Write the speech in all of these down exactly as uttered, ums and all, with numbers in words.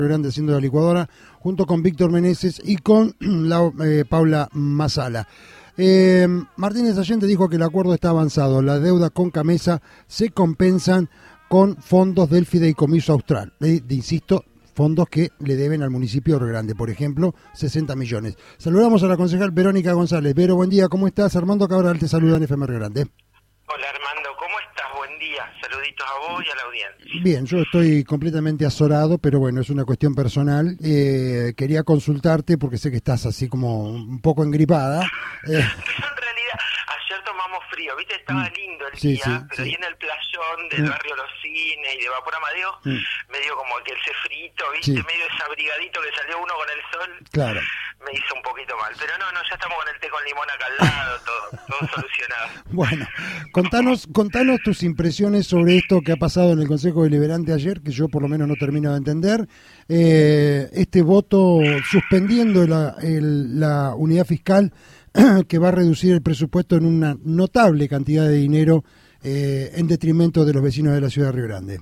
Grande haciendo la licuadora, junto con Víctor Meneses y con la, eh, Paula Masala. Eh, Martínez Allende dijo que el acuerdo está avanzado. La deuda con Camesa se compensan con fondos del Fideicomiso Austral. De, de, insisto, fondos que le deben al municipio de Río Grande, por ejemplo, sesenta millones. Saludamos a la concejal Verónica González. Vero, buen día, ¿cómo estás? Armando Cabral te saluda en F M Río Grande. Hola Armando, ¿cómo estás? Buen día, saluditos a vos y a la audiencia. Bien, yo estoy completamente azorado, pero bueno, es una cuestión personal. Eh, quería consultarte porque sé que estás así como un poco engripada. Eh. En realidad, ayer tomamos frío, ¿viste? Estaba lindo el sí, día, sí, pero sí. ahí en el playón del mm. barrio Los Cines y de Vapor Amadeo, mm. medio como que ese frito, ¿viste? Sí. Medio desabrigadito que salió uno con el sol. Claro. Me hizo un poquito mal, pero no, no, ya estamos con el té con limón acá al lado, todo, todo solucionado. Bueno, contanos, contanos tus impresiones sobre esto que ha pasado en el Consejo Deliberante ayer, que yo por lo menos no termino de entender. Eh, este voto suspendiendo la, el, la unidad fiscal que va a reducir el presupuesto en una notable cantidad de dinero eh, en detrimento de los vecinos de la ciudad de Río Grande.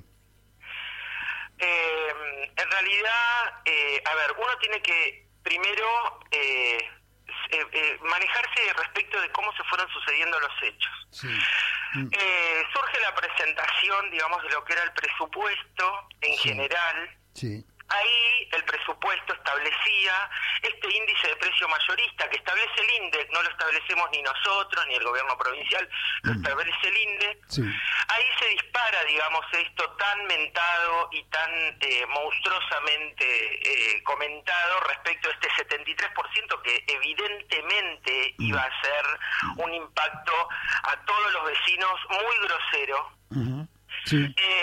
Eh, en realidad, eh, a ver, uno tiene que primero eh, eh, eh, manejarse respecto de cómo se fueron sucediendo los hechos. Sí. Eh, surge la presentación, digamos, de lo que era el presupuesto en sí. general. Sí. Ahí el presupuesto establecía este índice de precio mayorista que establece el INDEC, no lo establecemos ni nosotros, ni el gobierno provincial, lo mm. establece el INDEC. Sí. Ahí se dispara, digamos, esto tan mentado y tan eh, monstruosamente eh, comentado respecto a este setenta y tres por ciento que evidentemente mm. iba a ser un impacto a todos los vecinos muy grosero. Uh-huh. Sí.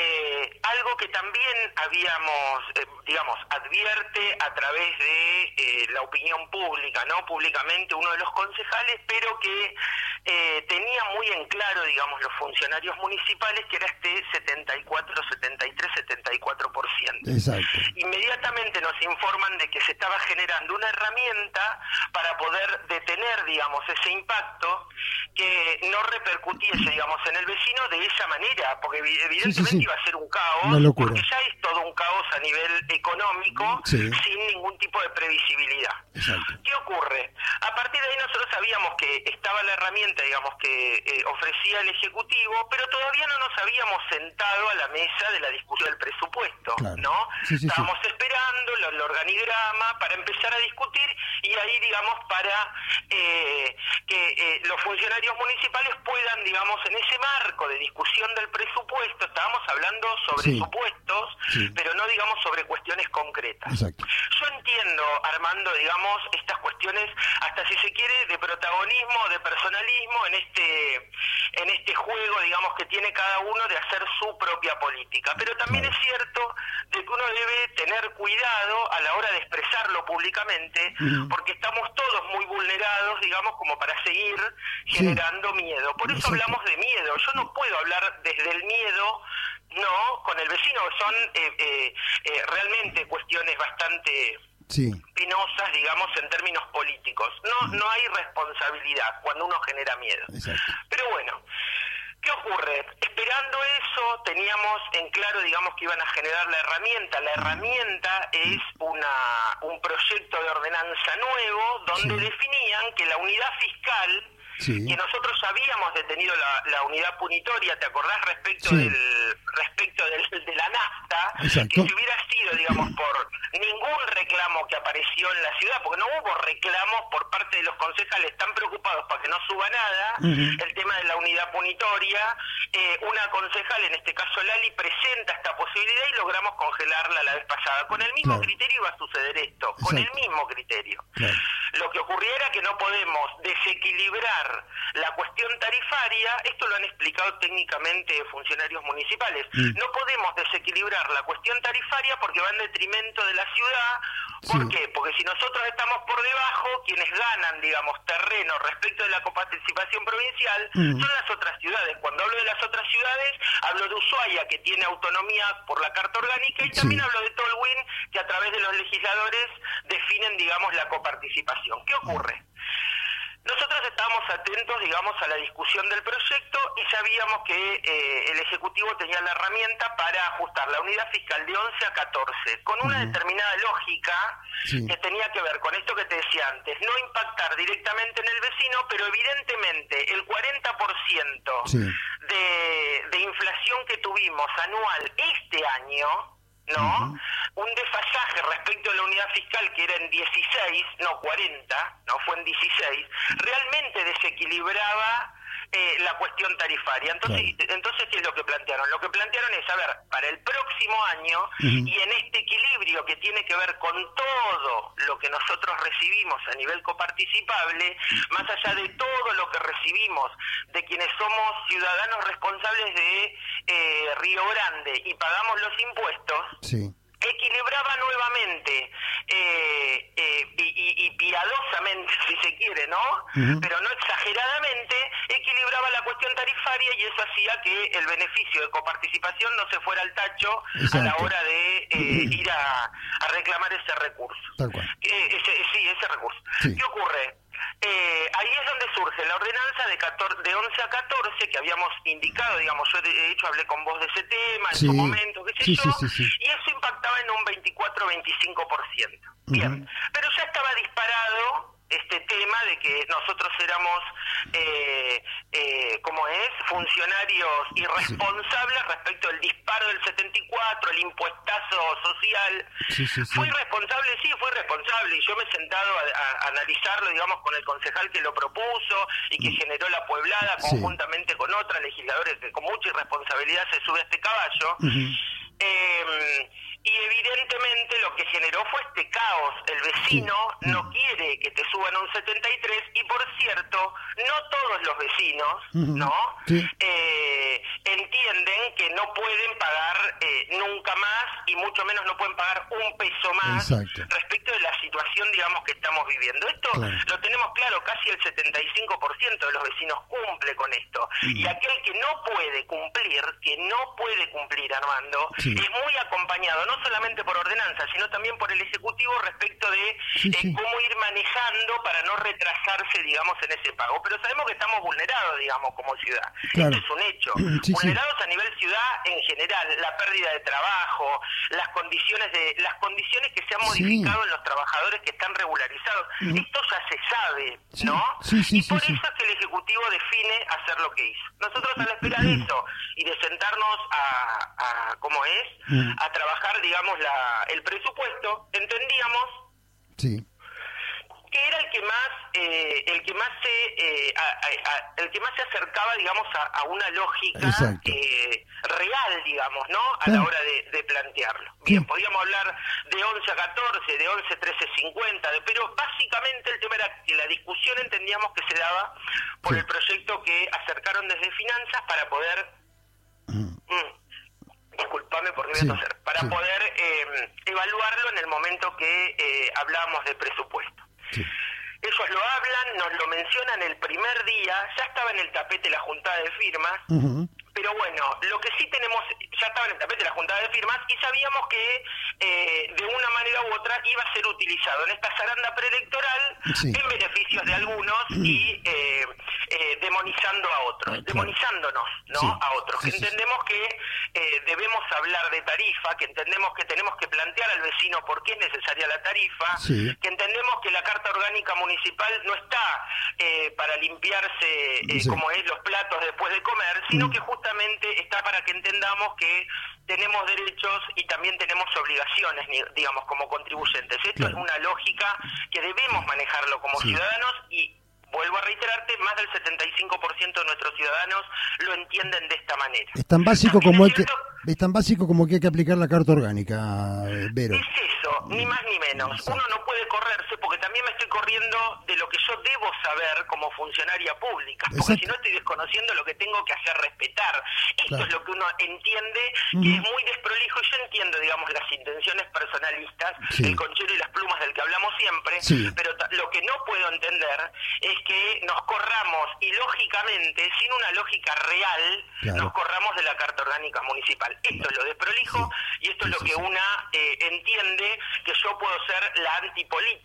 Eh, algo que también habíamos, eh, digamos, advierte a través de eh, la opinión pública, ¿no? Públicamente uno de los concejales, pero que eh, tenía muy en claro, digamos, los funcionarios municipales, que era este setenta y cuatro, setenta y tres, setenta y cuatro por ciento. Exacto. Inmediatamente nos informan de que se estaba generando una herramienta para poder detener, digamos, ese impacto, que no repercutiese, digamos, en el vecino de esa manera, porque evidentemente sí, sí, sí. iba a ser un caos, porque ya es todo un caos a nivel económico, sí. sin ningún tipo de previsibilidad. Exacto. ¿Qué ocurre? A partir de ahí nosotros sabíamos que estaba la herramienta, digamos, que eh, ofrecía el Ejecutivo, pero todavía no nos habíamos sentado a la mesa de la discusión del presupuesto, claro. ¿no? Sí, sí, Estábamos sí. esperando el, el organigrama para empezar a discutir y ahí, digamos, para eh, que eh, los funcionarios municipales puedan, digamos, en ese marco de discusión del presupuesto, estábamos hablando sobre sí. supuestos, sí. pero no, digamos, sobre cuestiones concretas. Exacto. Yo entiendo, Armando, digamos, estas cuestiones, hasta si se quiere, de protagonismo, de personalismo en este en este juego, digamos, que tiene cada uno de hacer su propia política. Pero también claro. es cierto de que uno debe tener cuidado a la hora de expresarlo públicamente, uh-huh. porque estamos todos muy vulnerados, digamos, como para seguir generando sí. miedo. Por eso Exacto. hablamos de miedo. Yo no puedo hablar desde el miedo, no, con el vecino, son eh, eh, eh, realmente cuestiones bastante sí. penosas, digamos, en términos políticos. No, no hay responsabilidad cuando uno genera miedo. Exacto. Pero bueno, ¿qué ocurre? Esperando eso, teníamos en claro, digamos, que iban a generar la herramienta. La herramienta es una un proyecto de ordenanza nuevo donde sí. definían que la unidad fiscal, sí. que nosotros habíamos detenido la, la unidad punitoria, ¿te acordás? Respecto sí. del respecto del, de la nafta, Exacto. que si hubiera sido, digamos, por ningún reclamo que apareció en la ciudad, porque no hubo reclamos por parte de los concejales tan preocupados para que no suba nada, uh-huh. el tema de la unidad punitoria, eh, una concejal, en este caso Lali, presenta esta posibilidad y logramos congelarla la vez pasada. Con el mismo claro. criterio iba a suceder esto, Exacto. con el mismo criterio. Claro. Lo que ocurriera era que no podemos desequilibrar la cuestión tarifaria, esto lo han explicado técnicamente funcionarios municipales, mm. no podemos desequilibrar la cuestión tarifaria porque va en detrimento de la ciudad. ¿Por sí. qué? Porque si nosotros estamos por debajo, quienes ganan, digamos, terreno respecto de la coparticipación provincial mm. son las otras ciudades. Cuando hablo de las otras ciudades, hablo de Ushuaia, que tiene autonomía por la Carta Orgánica, y también sí. hablo de Tolwyn, que a través de los legisladores definen, digamos, la coparticipación. ¿Qué ocurre? Nosotros estábamos atentos, digamos, a la discusión del proyecto y sabíamos que eh, el Ejecutivo tenía la herramienta para ajustar la unidad fiscal de once a catorce, con una uh-huh. determinada lógica sí. que tenía que ver con esto que te decía antes, no impactar directamente en el vecino, pero evidentemente el cuarenta por ciento sí. de, de inflación que tuvimos anual este año, ¿no? Uh-huh. Un desfasaje respecto a la unidad fiscal que era en dieciséis, no cuarenta, no fue en dieciséis, realmente desequilibraba eh, la cuestión tarifaria. Entonces, claro. entonces, ¿qué es lo que plantearon? Lo que plantearon es, a ver, para el próximo año, uh-huh. y en este equilibrio que tiene que ver con todo lo que nosotros recibimos a nivel coparticipable, más allá de todo lo que recibimos de quienes somos ciudadanos responsables de eh, Río Grande y pagamos los impuestos, sí. equilibraba nuevamente eh, eh, y, y, y piadosamente, si se quiere, ¿no? Uh-huh. Pero no exageradamente, equilibraba la cuestión tarifaria y eso hacía que el beneficio de coparticipación no se fuera al tacho Exacto. a la hora de eh, uh-huh. ir a, a reclamar ese recurso. Tal cual. Eh, ese, sí, ese recurso. Sí. ¿Qué ocurre? Eh, ahí es donde surge la ordenanza de, catorce, de once a catorce que habíamos indicado, digamos, yo de hecho hablé con vos de ese tema en sí. su momento, qué sé sí, yo, sí, sí, sí. y eso impactaba en un veinticuatro a veinticinco por ciento. Uh-huh. Bien, pero ya estaba disparado este tema de que nosotros éramos, eh, eh, como es, funcionarios irresponsables sí. respecto al disparo del setenta y cuatro, el impuestazo social. Sí, sí, sí. ¿Fue irresponsable? Sí, fue irresponsable, y yo me he sentado a, a, a analizarlo, digamos, con el concejal que lo propuso y que mm. generó la pueblada conjuntamente sí. con otras legisladores que con mucha irresponsabilidad se sube a este caballo. Uh-huh. eh, Y evidentemente lo que generó fue este caos. El vecino sí. no quiere que te suban un setenta y tres y, por cierto, no todos los vecinos, uh-huh. ¿no? Sí. Eh, entienden que no pueden pagar eh, nunca más y mucho menos no pueden pagar un peso más Exacto. respecto de la situación, digamos, que estamos viviendo. Esto claro. lo tenemos claro, casi el setenta y cinco por ciento de los vecinos cumple con esto. Uh-huh. Y aquel que no puede cumplir, que no puede cumplir, Armando, sí. es muy acompañado, no solamente por ordenanza, sino también por el Ejecutivo respecto de sí, sí. Eh, cómo ir manejando para no retrasarse, digamos, en ese pago. Pero sabemos que estamos vulnerados, digamos, como ciudad. Claro. Esto es un hecho. Sí, vulnerados sí. a nivel ciudad en general, la pérdida de trabajo, las condiciones de las condiciones que se han modificado sí. en los trabajadores que están regularizados. Uh-huh. Esto ya se sabe, sí. ¿no? Sí, sí, y por sí, eso sí. es que el Ejecutivo define hacer lo que hizo. Nosotros a la espera de eso y de sentarnos a, a ¿cómo es? Uh-huh. a trabajar, digamos, la, el presupuesto, entendíamos sí. que era el que más eh, el que más se eh, a, a, a, el que más se acercaba, digamos, a, a una lógica eh, real, digamos, ¿no? A sí. la hora de, de plantearlo. Bien, sí. podíamos hablar de once a catorce, de once a trece cincuenta, de, pero básicamente el tema era que la discusión entendíamos que se daba por sí. el proyecto que acercaron desde Finanzas para poder mm. Mm, disculpame porque voy sí, a toser, para sí. poder eh, evaluarlo en el momento que eh, hablábamos de presupuesto. Sí. Ellos lo hablan, nos lo mencionan el primer día, ya estaba en el tapete la juntada de firmas, uh-huh. pero bueno, lo que sí tenemos, ya estaba en el tapete la juntada de firmas y sabíamos que eh, de una manera u otra iba a ser utilizado en esta zaranda preelectoral sí. en beneficios de algunos y eh, eh, demonizando a otros, claro. demonizándonos ¿no? sí. a otros. Sí, que sí, entendemos sí. que eh, debemos hablar de tarifa, que entendemos que tenemos que plantear al vecino por qué es necesaria la tarifa, sí. que entendemos que la Carta Orgánica Municipal no está eh, para limpiarse eh, sí. como es los platos después de comer, sino mm. que justamente está para que entendamos que tenemos derechos y también tenemos obligaciones, digamos, como contribuyentes. Esto claro. es una lógica que debemos manejarlo como sí. ciudadanos y vuelvo a reiterarte, más del setenta y cinco por ciento de nuestros ciudadanos lo entienden de esta manera. Es tan básico como hay que es tan básico como que hay que aplicar la Carta Orgánica, Vero. Es eso, ni más ni menos. Exacto. Uno no puede correrse porque también me estoy corriendo de lo que yo debo saber como funcionaria pública, porque Exacto. si no estoy desconociendo lo que tengo que hacer respetar. Esto claro. es lo que uno entiende que uh-huh. es muy desprolijo, y yo entiendo, digamos, las intenciones personalistas, sí. el conchero y las plumas del que hablamos siempre, sí. pero t- lo que no puedo entender es que nos corramos ilógicamente, sin una lógica real, claro. nos corramos de la Carta Orgánica Municipal. Esto es lo desprolijo sí. y esto sí, es lo sí, que sí. una eh, entiende que yo puedo ser la antipolítica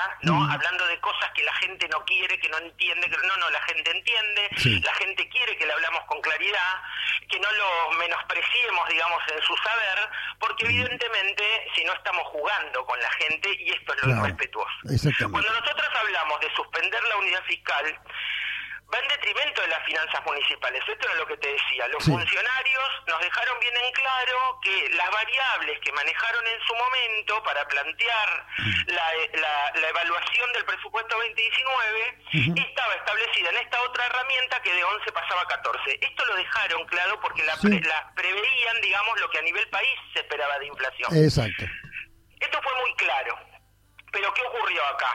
¿no? Mm. Hablando de cosas que la gente no quiere, que no entiende, que no, no, la gente entiende, sí. la gente quiere que le hablamos con claridad, que no lo menospreciemos, digamos, en su saber, porque evidentemente, si no estamos jugando con la gente, y esto es lo Claro. irrespetuoso. Exactamente. Cuando nosotros hablamos de suspender la unidad fiscal, va en detrimento de las finanzas municipales. Esto era lo que te decía. Los Sí. funcionarios nos dejaron bien en claro que las variables que manejaron en su momento para plantear la, la, la evaluación del presupuesto veinte diecinueve Uh-huh. estaba establecida en esta otra herramienta que de once pasaba a catorce. Esto lo dejaron claro porque la, Sí. pre, la preveían, digamos, lo que a nivel país se esperaba de inflación. Exacto. Esto fue muy claro. Pero ¿qué ocurrió acá?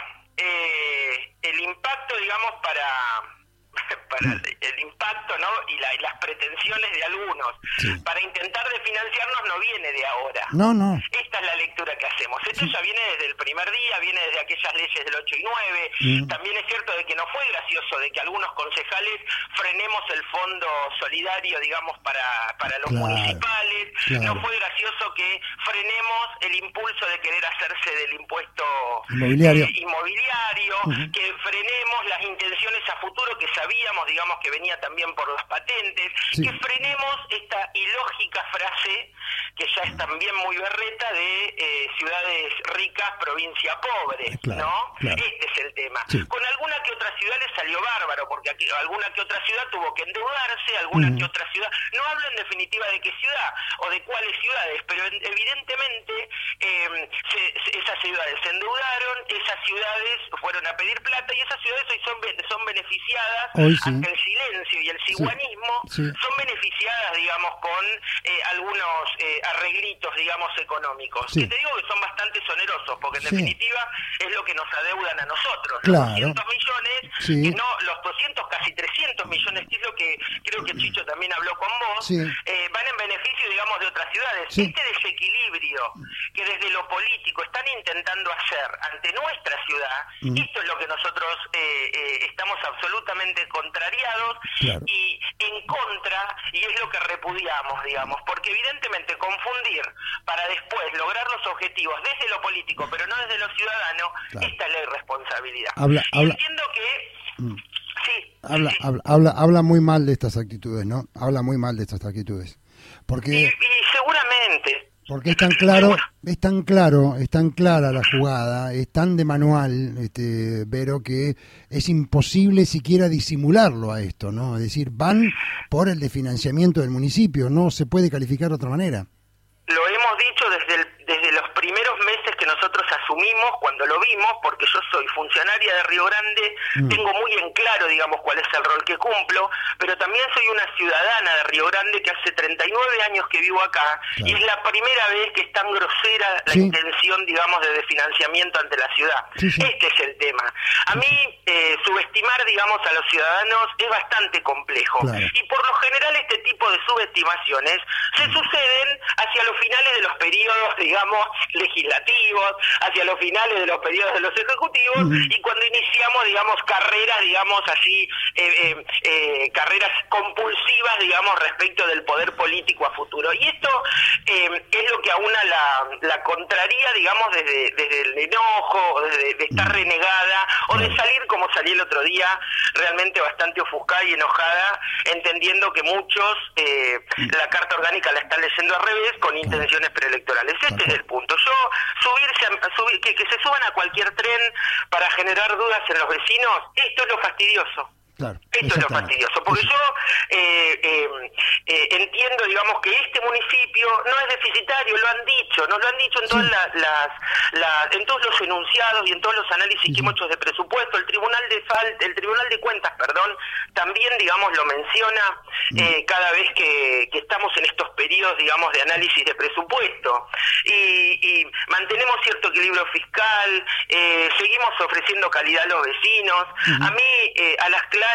Eh, el impacto, digamos, para... para el impacto, ¿no? Y, la, y las pretensiones de algunos Sí. para intentar de financiarnos no viene de ahora. No, no. Esta es la lectura que hacemos. Esto Sí. ya viene desde el primer día, viene desde aquellas leyes del ocho y nueve. Mm. También es cierto de que no fue gracioso de que algunos concejales frenemos el fondo solidario, digamos, para, para los Claro, municipales. claro. No fue gracioso que frenemos el impulso de querer hacerse del impuesto Inmobiliario. eh, inmobiliario, Uh-huh. que frenemos las intenciones a futuro que sabíamos, digamos, que venía también por las patentes, Sí. que frenemos esta ilógica frase que ya es también muy berreta de eh, ciudades ricas, provincia pobre, Claro, ¿no? claro. Este es el tema. Sí. Con alguna que otra ciudad le salió bárbaro, porque aquí, alguna que otra ciudad tuvo que endeudarse, alguna Ujú. que otra ciudad, no hablo en definitiva de qué ciudad o de cuáles ciudades, pero en- evidentemente eh, se- se- esas ciudades se endeudaron, esas ciudades fueron a pedir plata y esas ciudades hoy son, be- son beneficiadas Hoy sí. ante el silencio y el ciguanismo, Sí. son beneficiadas, digamos, con eh, algunos eh, arreglitos, digamos, económicos, Sí. que te digo que son bastante onerosos, porque en Sí. definitiva es lo que nos adeudan a nosotros, Claro. los doscientos millones, Sí. que no, los doscientos, casi trescientos millones, que es lo que creo que Chicho también habló con vos, Sí. eh, van en beneficio, digamos, de otras ciudades. Sí. Este desequilibrio que desde lo político están intentando hacer ante nuestra ciudad, Mm. esto es lo que nosotros eh, eh, estamos absolutamente contrariados Claro. y en contra, y es lo que repudiamos, digamos, porque evidentemente confundir para después lograr los objetivos desde lo político, pero no desde lo ciudadano, Claro. esta es la irresponsabilidad. Habla- y habla- entiendo que... Mm. Sí, Habla, sí, sí. habla, habla, habla muy mal de estas actitudes, ¿no? Habla muy mal de estas actitudes. Y, Porque, y seguramente... porque es tan claro, es tan claro, es tan clara la jugada, es tan de manual, este, Vero, que es imposible siquiera disimularlo a esto, ¿no? Es decir, van por el de financiamiento del municipio, no se puede calificar de otra manera. Lo hemos dicho desde el, desde los primeros meses que nosotros asumimos, cuando lo vimos, porque yo soy funcionaria de Río Grande, Mm. tengo muy en claro, digamos, cuál es el rol que cumplo, pero también soy una ciudadana de Río Grande que hace treinta y nueve años que vivo acá, Claro. y es la primera vez que es tan grosera la Sí. intención, digamos, de desfinanciamiento ante la ciudad. Sí, sí. Este es el tema. A mí, eh, subestimar, digamos, a los ciudadanos es bastante complejo. Claro. Y por lo general este tipo de subestimaciones se suceden hacia los finales de los periodos, digamos, legislativos, hacia los finales de los periodos de los ejecutivos, Ujú. y cuando iniciamos, digamos, carreras, digamos, así, eh, eh, eh, carreras compulsivas, digamos, respecto del poder político a futuro. Y esto eh, es lo que aúna la, la contraría, digamos, desde, desde el enojo, o desde de estar renegada, o de salir como salí el otro día, realmente bastante ofuscada y enojada, entendiendo que muchos eh, la Carta Orgánica la están leyendo al revés con intenciones preelectorales. Este es el punto. Yo, subirse a, subir, que, que se suban a cualquier tren para generar dudas en los vecinos, esto es lo fastidioso. Claro, Esto es lo fastidioso, porque yo eh, eh, eh, entiendo, digamos, que este municipio no es deficitario, lo han dicho, nos lo han dicho en todas Sí. las, las, las- en todos los enunciados y en todos los análisis Sí, que sí. hemos hecho de presupuesto. El Tribunal de Fal, el Tribunal de Cuentas, perdón, también, digamos, lo menciona eh, cada vez que, que estamos en estos periodos, digamos, de análisis de presupuesto. Y, y mantenemos cierto equilibrio fiscal, eh, seguimos ofreciendo calidad a los vecinos. A mí, eh, a las claras,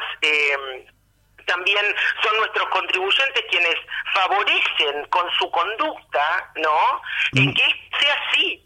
eh, también son nuestros contribuyentes quienes favorecen con su conducta, ¿no?, en que sea así.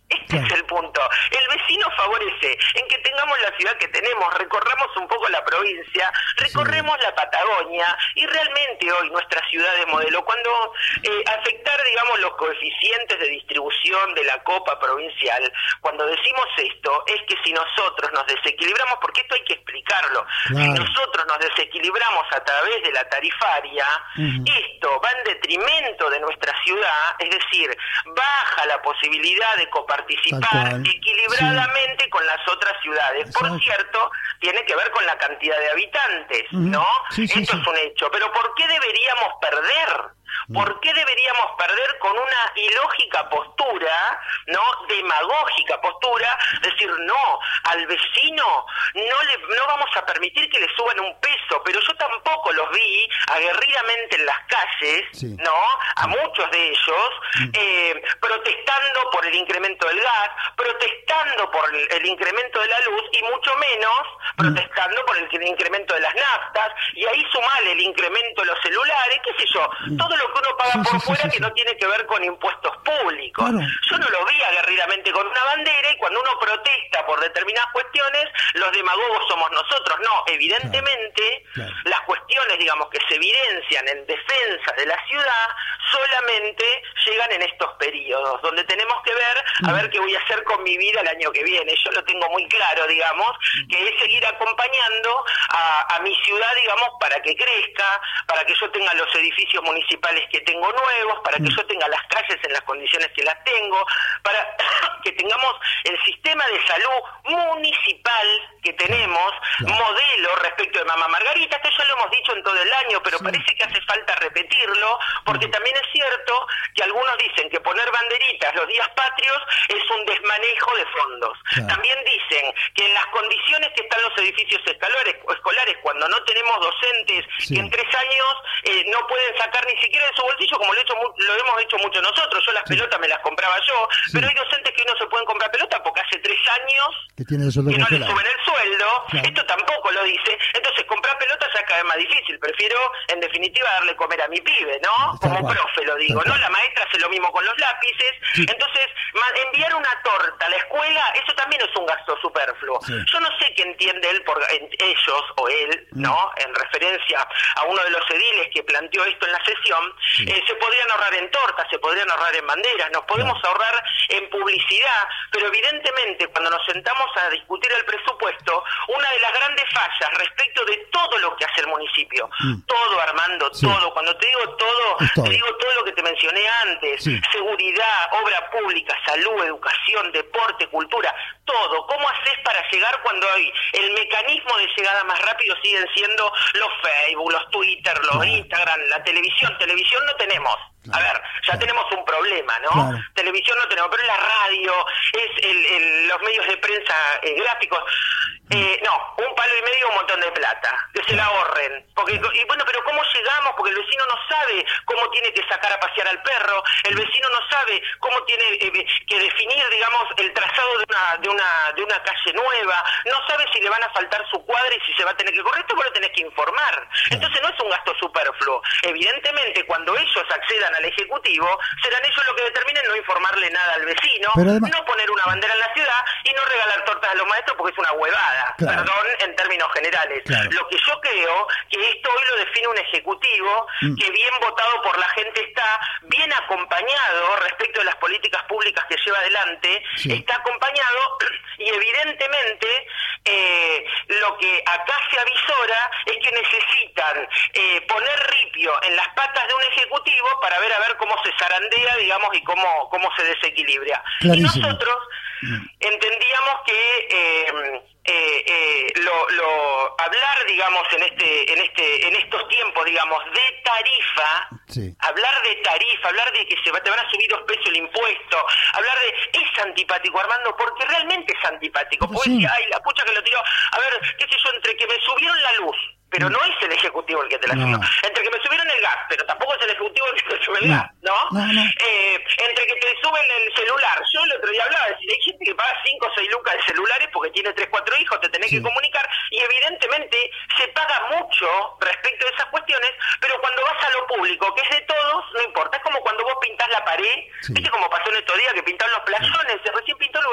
Este claro. es el punto. El vecino favorece en que tengamos la ciudad que tenemos, recorramos un poco la provincia, recorremos sí. la Patagonia, y realmente hoy nuestra ciudad de modelo, cuando eh, afectar, digamos, los coeficientes de distribución de la copa provincial, cuando decimos esto, es que si nosotros nos desequilibramos, porque esto hay que explicarlo, claro. si nosotros nos desequilibramos a través de la tarifaria, uh-huh. esto va en detrimento de nuestra ciudad, es decir, baja la posibilidad de coparticipar equilibradamente sí. con las otras ciudades. Exacto. Por cierto, tiene que ver con la cantidad de habitantes, uh-huh. ¿no? Sí, sí, esto sí. es un hecho. Pero ¿por qué deberíamos perder? ¿Por qué deberíamos perder con una ilógica postura, no demagógica postura, decir no, al vecino no le no vamos a permitir que le suban un peso? Pero yo tampoco los vi aguerridamente en las calles, sí. no, a muchos de ellos, mm. eh, protestando por el incremento del gas, protestando por el, el incremento de la luz, y mucho menos mm. protestando por el, el incremento de las naftas, y ahí sumale el incremento de los celulares, qué sé yo, mm. todo lo que uno paga sí, por sí, fuera sí, sí, que sí. no tiene que ver con impuestos públicos. Claro. Yo no lo vi aguerridamente con una bandera, y cuando uno protesta por determinadas cuestiones, los demagogos somos nosotros. No, evidentemente claro. Claro. las cuestiones, digamos, que se evidencian en defensa de la ciudad solamente llegan en estos periodos, donde tenemos que ver a ver qué voy a hacer con mi vida el año que viene. Yo lo tengo muy claro, digamos, que es seguir acompañando a, a mi ciudad, digamos, para que crezca, para que yo tenga los edificios municipales que tengo nuevos, para que yo tenga las calles en las condiciones que las tengo, para que tengamos el sistema de salud municipal que tenemos, claro. modelo respecto de Mamá Margarita. Esto ya lo hemos dicho en todo el año, pero sí. parece que hace falta repetirlo, porque uh-huh. también es cierto que algunos dicen que poner banderitas los días patrios es un desmanejo de fondos. Claro. También dicen que en las condiciones que están los edificios escolares, escolares cuando no tenemos docentes sí. que en tres años eh, no pueden sacar ni siquiera de su bolsillo, como lo, he hecho, lo hemos hecho mucho nosotros. Yo las sí. pelotas me las compraba yo, sí. pero hay docentes que hoy no se pueden comprar pelota porque hace tres años que, tiene el que no les suben el sueldo. Claro. Esto tampoco lo dice. Entonces comprar pelotas ya es cada vez más difícil. Prefiero, en definitiva, darle comer a mi pibe, ¿no? Está como igual. Profe lo digo, ¿no? La maestra hace lo mismo con los lápices. Sí. Entonces, enviar una torta a la escuela, eso también es un gasto superfluo. Sí. Yo no sé qué entiende él, por en, ellos o él, mm. ¿no? En referencia a uno de los ediles que planteó esto en la sesión. Sí. Eh, se podrían ahorrar en tortas, se podrían ahorrar en banderas, nos podemos claro. ahorrar en publicidad, pero evidentemente cuando nos sentamos a discutir el presupuesto, una de las grandes fallas respecto de todo lo que hace el municipio, mm. todo, Armando, sí. todo, cuando te digo todo, todo, te digo todo lo que te mencioné antes, sí. seguridad, obra pública, salud, educación, deporte, cultura, todo. ¿Cómo haces para llegar cuando hay el mecanismo de llegada más rápido siguen siendo los Facebook, los Twitter, los claro. Instagram, la televisión? Televisión no tenemos. A ver, ya claro. tenemos un problema, ¿no? Claro. Televisión no tenemos, pero la radio, es el, el, los medios de prensa eh, gráficos. Eh, no, un palo y medio, un montón de plata, que se la ahorren. Porque, y bueno, pero ¿cómo llegamos? Porque el vecino no sabe cómo tiene que sacar a pasear al perro, el vecino no sabe cómo tiene eh, que definir, digamos, el trazado de una, de una de una calle nueva, no sabe si le van a faltar su cuadra y si se va a tener que correr. Esto vos lo tenés que informar. Entonces no es un gasto superfluo. Evidentemente, cuando ellos accedan al Ejecutivo, serán ellos los que determinen no informarle nada al vecino, además, no poner una bandera en la ciudad y no regalar tortas a los maestros porque es una huevada, claro. perdón, en términos generales. Claro. Lo que yo creo que esto hoy lo define un Ejecutivo mm. que bien votado por la gente está, bien acompañado respecto de las políticas públicas que lleva adelante, sí. está acompañado y evidentemente eh, lo que acá se avisora es que necesitan eh, poner ripio en las patas de un Ejecutivo para ver a ver cómo se zarandea, digamos, y cómo cómo se desequilibra. Clarísimo. Y nosotros mm. entendíamos que eh, eh, eh, lo, lo hablar, digamos, en este en este en estos tiempos, digamos, de tarifa, sí. hablar de tarifa, hablar de que se va, te van a subir dos pesos el impuesto, hablar de es antipático, Armando, porque realmente es antipático. Porque sí. ay, la pucha que lo tiró, a ver, qué sé yo, entre que me subieron la luz, pero no es el Ejecutivo el que te la subió. No. Entre que me subieron el gas, pero tampoco es el Ejecutivo el que te sube el no. gas, ¿no? no, no. Eh, entre que te suben el celular. Yo el otro día hablaba, de si hay gente que paga cinco o seis lucas de celulares porque tiene tres, cuatro hijos, te tenés sí. que comunicar, y evidentemente se paga mucho respecto de esas cuestiones, pero cuando vas a lo público, que es de todos, no importa. Es como cuando vos pintás la pared, sí. ¿viste cómo pasó en estos días que pintaron los plazones? Sí. Recién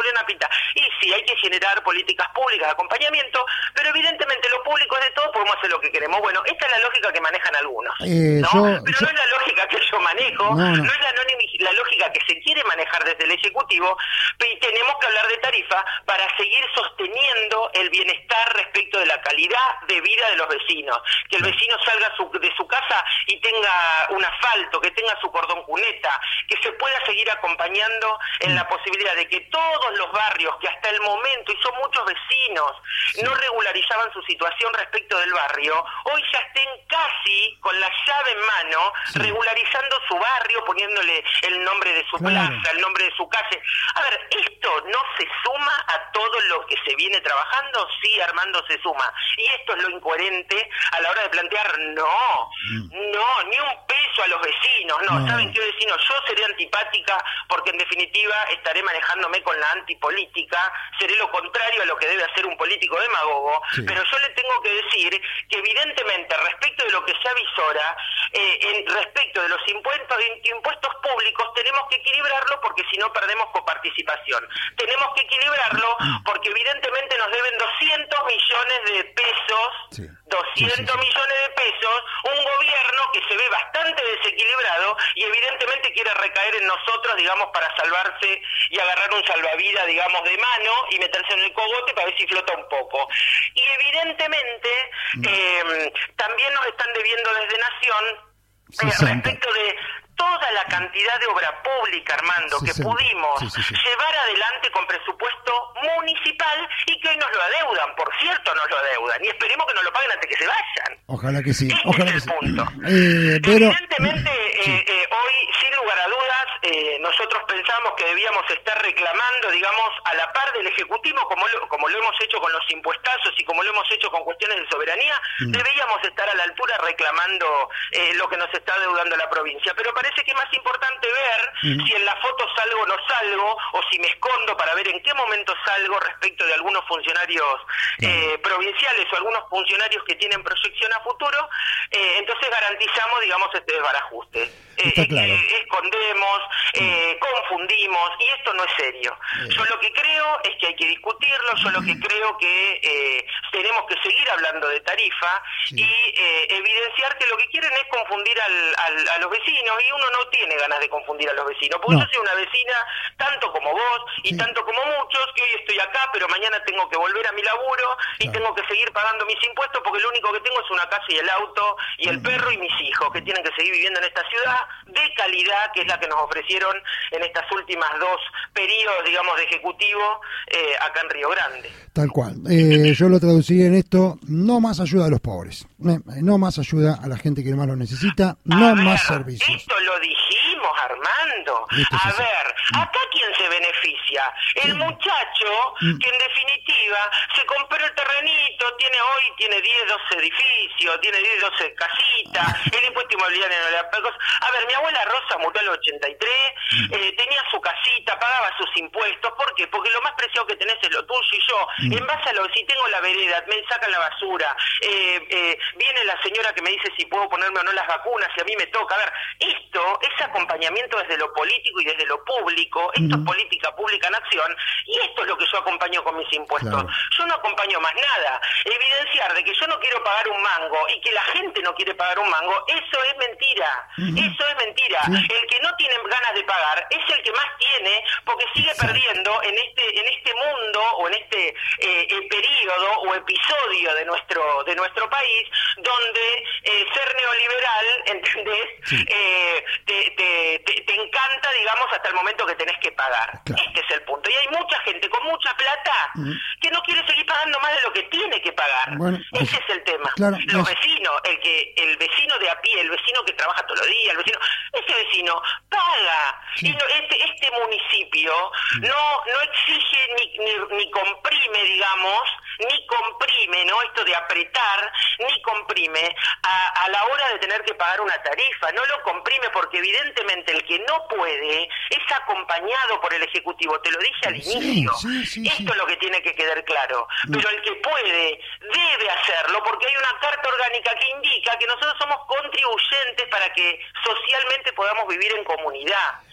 volvieron a pintar. Y sí, hay que generar políticas públicas de acompañamiento, pero evidentemente lo público es de todo, podemos hacer lo que queremos. Bueno, esta es la lógica que manejan algunos, eh, ¿no? yo, pero yo... no es la lógica que yo manejo, no, no. no es la, la lógica que se quiere manejar desde el Ejecutivo, y tenemos que hablar de tarifa para seguir sosteniendo el bienestar respecto de la calidad de vida de los vecinos, que el vecino salga su, de su casa y tenga un asfalto, que tenga su cordón cuneta, que se pueda seguir acompañando en la posibilidad de que todos los barrios que hasta el momento, y son muchos vecinos, no regularizaban su situación respecto del barrio, hoy ya estén casi con la llave en mano, sí. regularizando su barrio, poniéndole el nombre de su claro. plaza, el nombre de su calle. A ver, ¿esto no se suma a todo lo que se viene trabajando? Sí, Armando, se suma. Y esto es lo incoherente a la hora de plantear, no, mm. no, ni un peso a los vecinos, no, no. ¿Saben qué, vecinos? Yo seré antipática porque en definitiva estaré manejándome con la antipolítica, seré lo contrario a lo que debe hacer un político demagogo, sí. pero yo le tengo que decir que evidentemente respecto de lo que se avisora, eh, en respecto de los impuestos, impuestos públicos, tenemos que equilibrarlo porque si no perdemos coparticipación. Tenemos que equilibrarlo porque evidentemente nos deben doscientos millones de pesos, sí. doscientos sí, sí, sí. millones de pesos, un gobierno que se ve bastante desequilibrado y evidentemente quiere recaer en nosotros, digamos, para salvarse y agarrar un salvavidas, digamos, de mano y meterse en el cogote para ver si flota un poco. Y evidentemente mm. eh, también nos están debiendo desde Nación eh, respecto de toda la cantidad de obra pública, Armando, sesenta. Que pudimos sí, sí, sí. llevar adelante con presupuesto municipal y que hoy nos lo adeudan, por cierto nos lo adeudan, y esperemos que nos lo paguen antes que se vayan. Ojalá que sí. Este Ojalá es el que punto. Sí. Eh, pero... Evidentemente, sí. eh, eh, hoy, sin lugar a dudas, eh, nosotros pensamos que debíamos estar reclamando, digamos, a la par del Ejecutivo, como lo, como lo hemos hecho con los impuestazos y como lo hemos hecho con cuestiones de soberanía, mm. deberíamos estar a la altura reclamando eh, lo que nos está adeudando la provincia. Pero parece que es más importante ver mm. si en la foto salgo o no salgo, o si me escondo para ver en qué momento salgo respecto de algunos funcionarios mm. eh, provinciales o algunos funcionarios que tienen proyección a futuro, eh, entonces garantizamos, digamos, este desbarajuste. Eh, claro. eh, escondemos, eh, confundimos, y esto no es serio. Eh. Yo lo que creo es que hay que discutirlo, yo lo que creo que eh, tenemos que seguir hablando de tarifa sí. y eh, evidenciar que lo que quieren es confundir al, al, a los vecinos, y uno no tiene ganas de confundir a los vecinos, porque no. yo soy una vecina tanto como vos y sí. tanto como muchos, que hoy estoy acá, pero mañana tengo que volver a mi laburo y claro. tengo que seguir pagando mis impuestos, porque lo único que tengo es una casa y el auto y el mm. perro y mis hijos, que tienen que seguir viviendo en esta ciudad de calidad, que es la que nos ofrecieron en estas últimas dos periodos, digamos, de ejecutivo eh, acá en Río Grande. Tal cual. Eh, yo lo traduciría en esto: no más ayuda a los pobres, no más ayuda a la gente que más lo necesita, no a más ver, servicios. Esto lo dijimos, Armando. A así. ver, acá quién se beneficia, el muchacho que en definitiva se compró el terrenito, tiene hoy tiene diez, doce edificios, tiene diez, doce casitas, el impuesto inmobiliario no le paga. A ver, mi abuela Rosa murió en el ochenta y tres, eh, tenía su casita, pagaba sus impuestos. ¿Por qué? Porque lo más preciado que tenés es lo tuyo, y yo, mm. en base a lo, si tengo la vereda, me sacan la basura, eh, eh, viene la señora que me dice si puedo ponerme o no las vacunas, y a mí me toca. A ver, esto es acompañamiento desde lo político y desde lo público, esto mm. es política pública en acción, y esto es lo que yo acompaño con mis impuestos. Claro. Yo no acompaño más nada. Evidenciar de que yo no quiero pagar un mango y que la gente no quiere pagar un mango, eso es mentira. Mm. Eso es mentira. Sí. El que no tiene ganas de pagar es el que más tiene, porque sigue Exacto. perdiendo en este en este mundo o en este eh, eh, periodo o episodio de nuestro de nuestro país, donde eh, ser neoliberal, ¿entendés? Sí. Eh, te, te, te, te encanta, digamos, hasta el momento que tenés que pagar. Claro. Este es el punto. Y hay mucha gente con mucha plata mm. que no quiere seguir pagando más de lo que tiene que pagar. Bueno, Ese es, es el tema. Claro, los es... vecinos, el que el vecino de a pie, el vecino que trabaja todos los días, el vecino, ese vecino paga. Sí. Y no, este este municipio mm. no no exige ni, ni ni comprime, digamos, ni comprime, ¿no? Esto de apretar, ni comprime a, a la hora de tener que pagar una tarifa. No lo comprime porque evidentemente el que no puede es acompañado por el Ejecutivo. Te lo dije al sí, inicio. Sí, sí, Esto sí. es lo que tiene que quedar claro. Mm. Pero el que puede debe hacerlo, porque hay una carta orgánica que indica que nosotros somos contribuyentes para que socialmente podamos vivir en comunidad.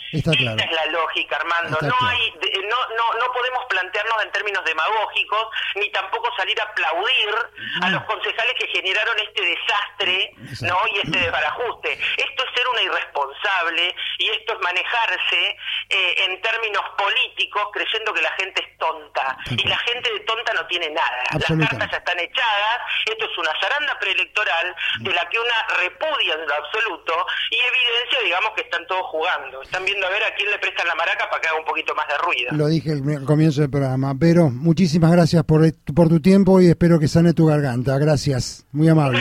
Está claro. Esta es la lógica, Armando. Está no claro. hay, no, no, no podemos plantearnos en términos demagógicos, ni tampoco salir a aplaudir mm. a los concejales que generaron este desastre, Exacto. ¿no? Y este desbarajuste. Esto es ser una irresponsable y esto es manejarse eh, en términos políticos creyendo que la gente es tonta. Y la gente de tonta no tiene nada. Las cartas ya están echadas, esto es una zaranda preelectoral de la que una repudia en lo absoluto y evidencia, digamos, que están todos jugando. Están viendo a ver a quién le prestan la maraca para que haga un poquito más de ruido. Lo dije al comienzo del programa, pero muchísimas gracias por, por tu tiempo y espero que sane tu garganta. Gracias, muy amable.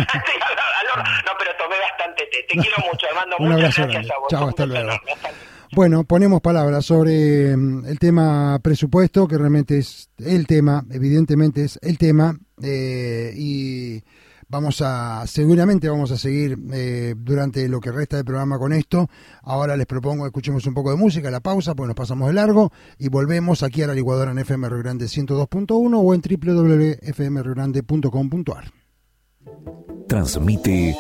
No, pero tomé bastante té. Te quiero mucho, Armando. Un abrazo grande. Chao, hasta luego. Bueno, ponemos palabras sobre el tema presupuesto, que realmente es el tema, evidentemente es el tema, eh, y vamos a, seguramente vamos a seguir eh, durante lo que resta del programa con esto. Ahora les propongo que escuchemos un poco de música, la pausa, pues nos pasamos de largo y volvemos aquí a la licuadora en F M Rio Grande ciento dos punto uno o en doble u doble u doble u punto f m rio grande punto com punto a r. Transmite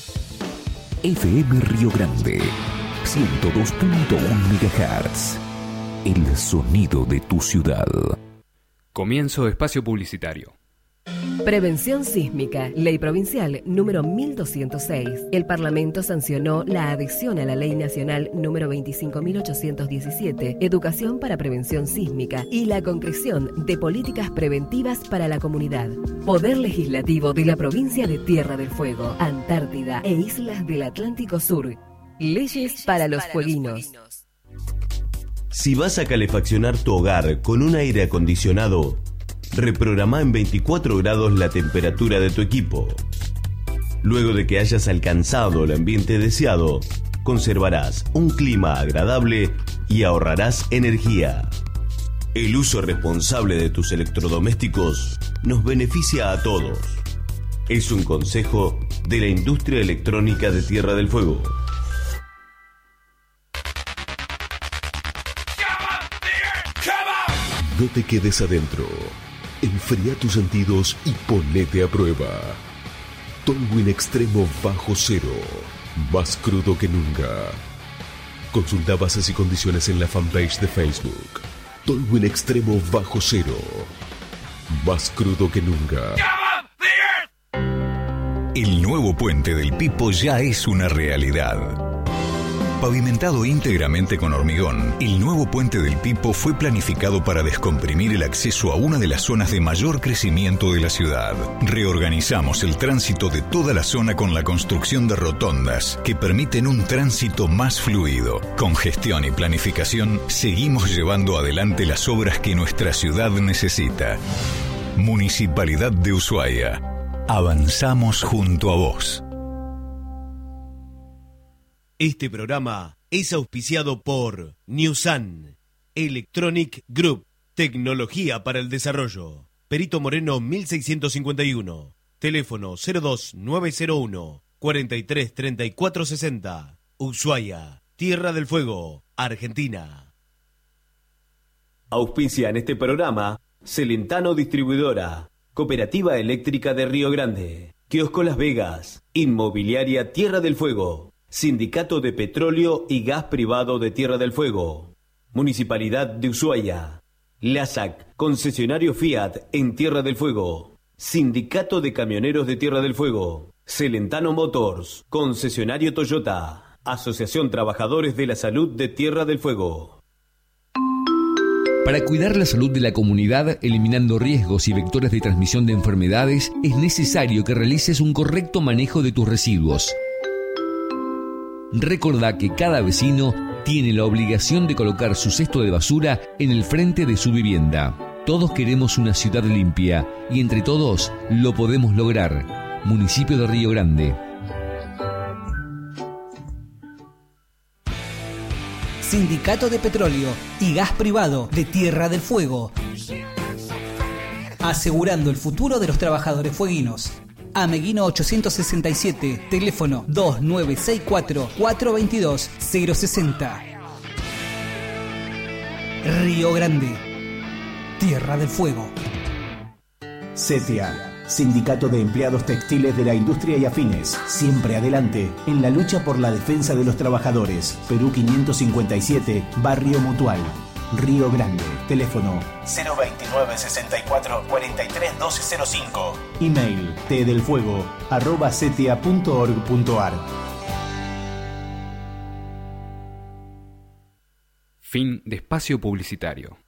F M Rio Grande ciento dos punto uno megahertz, el sonido de tu ciudad. Comienzo espacio publicitario. Prevención sísmica, ley provincial número mil doscientos seis. El Parlamento sancionó la adhesión a la ley nacional número veinticinco mil ochocientos diecisiete, Educación para Prevención Sísmica, y la concreción de políticas preventivas para la comunidad. Poder Legislativo de la provincia de Tierra del Fuego, Antártida e Islas del Atlántico Sur. Leyes para los fueguinos. Si vas a calefaccionar tu hogar con un aire acondicionado, reprogramá en veinticuatro grados la temperatura de tu equipo. Luego de que hayas alcanzado el ambiente deseado, conservarás un clima agradable y ahorrarás energía. El uso responsable de tus electrodomésticos nos beneficia a todos. Es un consejo de la industria electrónica de Tierra del Fuego. No te quedes adentro. Enfría tus sentidos y ponete a prueba. Tolwyn Extremo bajo cero. Más crudo que nunca. Consulta bases y condiciones en la fanpage de Facebook. Tolwyn Extremo bajo cero. Más crudo que nunca. El nuevo puente del Pipo ya es una realidad. Pavimentado íntegramente con hormigón, el nuevo puente del Pipo fue planificado para descomprimir el acceso a una de las zonas de mayor crecimiento de la ciudad. Reorganizamos el tránsito de toda la zona con la construcción de rotondas que permiten un tránsito más fluido. Con gestión y planificación, seguimos llevando adelante las obras que nuestra ciudad necesita. Municipalidad de Ushuaia. Avanzamos junto a vos. Este programa es auspiciado por Newsan, Electronic Group, tecnología para el desarrollo. Perito Moreno mil seiscientos cincuenta y uno, teléfono cero dos nueve cero uno, cuarenta y tres treinta y cuatro sesenta, Ushuaia, Tierra del Fuego, Argentina. Auspicia en este programa Celentano Distribuidora, Cooperativa Eléctrica de Río Grande, Kiosco Las Vegas, Inmobiliaria Tierra del Fuego, Sindicato de Petróleo y Gas Privado de Tierra del Fuego, Municipalidad de Ushuaia, LASAC, concesionario Fiat en Tierra del Fuego, Sindicato de Camioneros de Tierra del Fuego, Celentano Motors, concesionario Toyota, Asociación Trabajadores de la Salud de Tierra del Fuego. Para cuidar la salud de la comunidad, eliminando riesgos y vectores de transmisión de enfermedades, es necesario que realices un correcto manejo de tus residuos. Recordá que cada vecino tiene la obligación de colocar su cesto de basura en el frente de su vivienda. Todos queremos una ciudad limpia y entre todos lo podemos lograr. Municipio de Río Grande. Sindicato de Petróleo y Gas Privado de Tierra del Fuego. Asegurando el futuro de los trabajadores fueguinos. Ameguino ochocientos sesenta y siete, teléfono dos nueve seis cuatro, cuatro dos dos, cero seis cero. Río Grande, Tierra del Fuego. Setia, Sindicato de Empleados Textiles de la Industria y Afines. Siempre adelante en la lucha por la defensa de los trabajadores. Perú quinientos cincuenta y siete, Barrio Mutual, Río Grande. Teléfono cero veintinueve, sesenta y cuatro, cuarenta y tres, doce cero cinco. Email tdelfuego arroba cetia punto org punto ar. Fin de espacio publicitario.